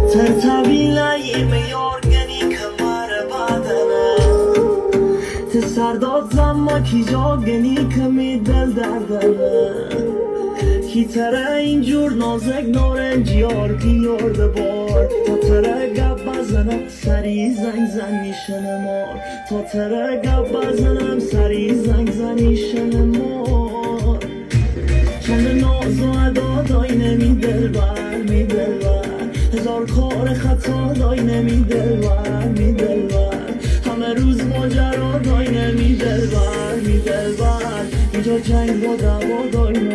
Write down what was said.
ترتبیلای میارگنی کمر بدنه تسرداد زما کی جاگنی کمی دل دردنه کی تره اینجور نازک نارنجیار بیارده بار تا تره گب بزنم سری زنگ زن میشنه مار تا تره گب بزنم سری زنگ زن میشنه مار چند ناز و ادا دای نمی دلبر می دلبر هزار کار خطا دای نمی دلبر می دلبر همه روز ماجرا دای نمی دلبر می دلبر اینجا جنگ و دعوا دای